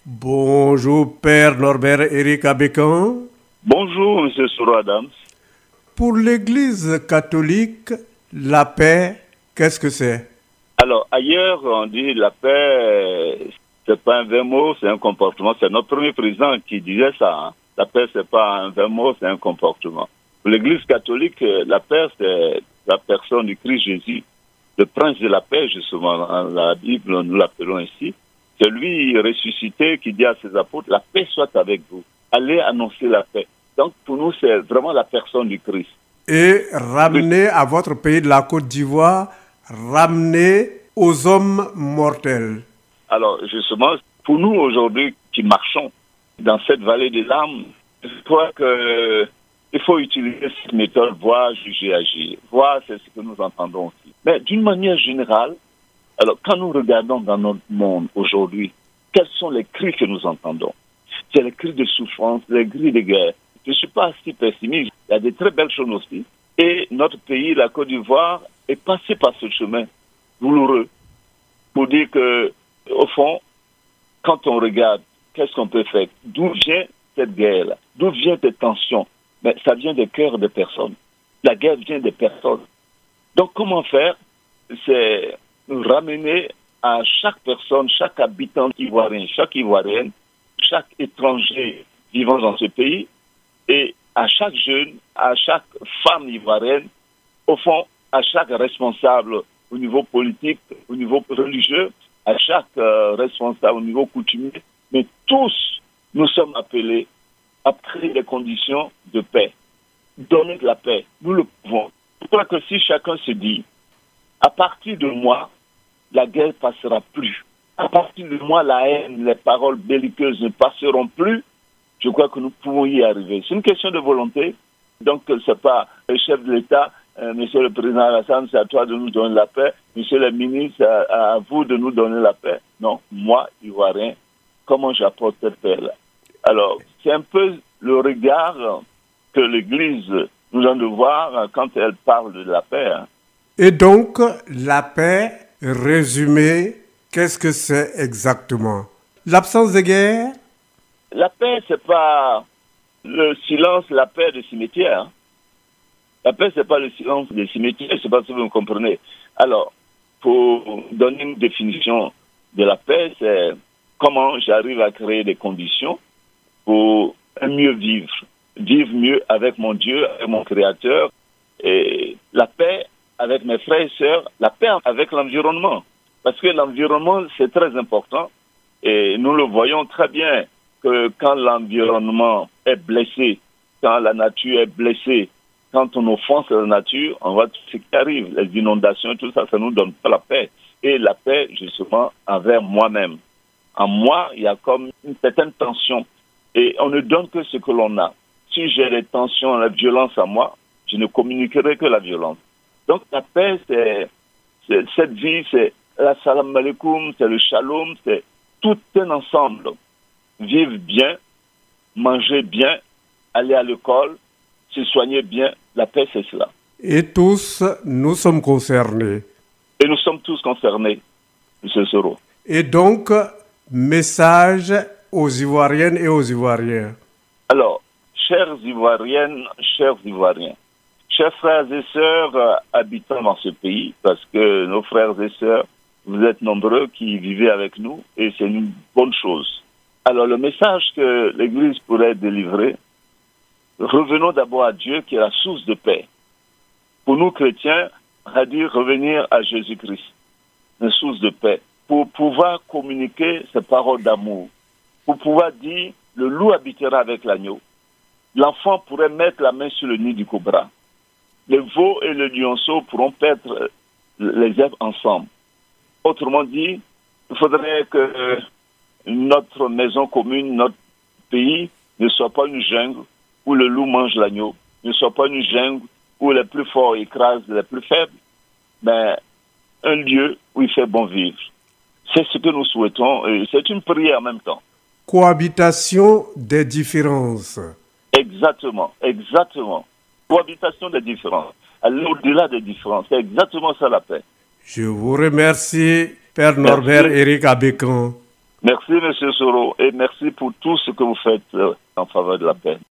Bonjour Père Norbert Éric Abécan. Bonjour Monsieur Souro Adams. Pour l'Église catholique, la paix, qu'est-ce que c'est? Alors ailleurs on dit la paix, c'est pas un vain mot, c'est un comportement. C'est notre premier président qui disait ça. Hein. La paix c'est pas un vain mot, c'est un comportement. Pour l'Église catholique, la paix c'est la personne du Christ Jésus, le prince de la paix justement. Dans la Bible nous l'appelons ainsi. C'est lui ressuscité qui dit à ses apôtres, la paix soit avec vous. Allez annoncer la paix. Donc pour nous c'est vraiment la personne du Christ. Et ramener à votre pays de la Côte d'Ivoire, ramener aux hommes mortels. Alors justement, pour nous aujourd'hui qui marchons dans cette vallée des larmes, je crois qu'il faut utiliser cette méthode, voir, juger, agir. Voir, c'est ce que nous entendons aussi. Mais d'une manière générale, alors quand nous regardons dans notre monde aujourd'hui, quels sont les cris que nous entendons? C'est les cris de souffrance, les cris de guerre. Je ne suis pas si pessimiste. Il y a des très belles choses aussi. Et notre pays, la Côte d'Ivoire, est passé par ce chemin douloureux pour dire que, au fond, quand on regarde, qu'est-ce qu'on peut faire? D'où vient cette guerre-là? D'où viennent ces tensions? Mais ça vient des cœurs des personnes. La guerre vient des personnes. Donc, comment faire? C'est ramener à chaque personne, chaque habitant ivoirien, chaque ivoirienne, chaque étranger vivant dans ce pays, et à chaque jeune, à chaque femme ivoirienne, au fond, à chaque responsable au niveau politique, au niveau religieux, à chaque responsable au niveau coutumier, mais tous, nous sommes appelés à créer des conditions de paix, donner de la paix. Nous le pouvons. Je crois que si chacun se dit, à partir de moi, la guerre ne passera plus. À partir de moi, la haine, les paroles belliqueuses ne passeront plus. Je crois que nous pouvons y arriver. C'est une question de volonté. Donc, ce n'est pas le chef de l'État, Monsieur le Président Alassane, c'est à toi de nous donner la paix. Monsieur le ministre, à vous de nous donner la paix. Non, moi, Ivoirien, comment j'apporte cette paix-là? Alors, c'est un peu le regard que l'Église nous donne de voir quand elle parle de la paix. Hein. Et donc, la paix, résumée, qu'est-ce que c'est exactement? L'absence de guerre? La paix, c'est pas le silence, la paix des cimetières. Hein. La paix, c'est pas le silence des cimetières, je sais pas si vous me comprenez. Alors, pour donner une définition de la paix, c'est comment j'arrive à créer des conditions pour mieux vivre. Vivre mieux avec mon Dieu, avec mon Créateur. Et la paix avec mes frères et sœurs, la paix avec l'environnement. Parce que l'environnement, c'est très important. Et nous le voyons très bien que quand l'environnement est blessé, quand la nature est blessée, quand on offense la nature, on voit tout ce qui arrive, les inondations, tout ça, ça ne nous donne pas la paix. Et la paix, justement, envers moi-même. En moi, il y a comme une certaine tension. Et on ne donne que ce que l'on a. Si j'ai des tensions, la violence à moi, je ne communiquerai que la violence. Donc la paix, c'est cette vie, c'est la salam alaikum, c'est le shalom, c'est tout un ensemble. Vivre bien, manger bien, aller à l'école, se soigner bien, la paix c'est cela. Et tous, nous sommes concernés. Et nous sommes tous concernés, M. Souro. Et donc, message aux Ivoiriennes et aux Ivoiriens. Alors, chères Ivoiriennes, chers Ivoiriens, chers frères et sœurs habitant dans ce pays, parce que nos frères et sœurs, vous êtes nombreux qui vivez avec nous et c'est une bonne chose. Alors le message que l'Église pourrait délivrer, revenons d'abord à Dieu qui est la source de paix. Pour nous chrétiens, à dire revenir à Jésus-Christ, la source de paix, pour pouvoir communiquer ces paroles d'amour, pour pouvoir dire le loup habitera avec l'agneau, l'enfant pourrait mettre la main sur le nid du cobra. Le veau et le lionceau pourront perdre les œufs ensemble. Autrement dit, il faudrait que notre maison commune, notre pays, ne soit pas une jungle où le loup mange l'agneau, ne soit pas une jungle où les plus forts écrasent les plus faibles, mais un lieu où il fait bon vivre. C'est ce que nous souhaitons et c'est une prière en même temps. Cohabitation des différences. Exactement. Cohabitation des différences. Aller au-delà des différences. C'est exactement ça la paix. Je vous remercie, Père Norbert Éric Abécan. Merci, M. Soro, et merci pour tout ce que vous faites en faveur de la paix.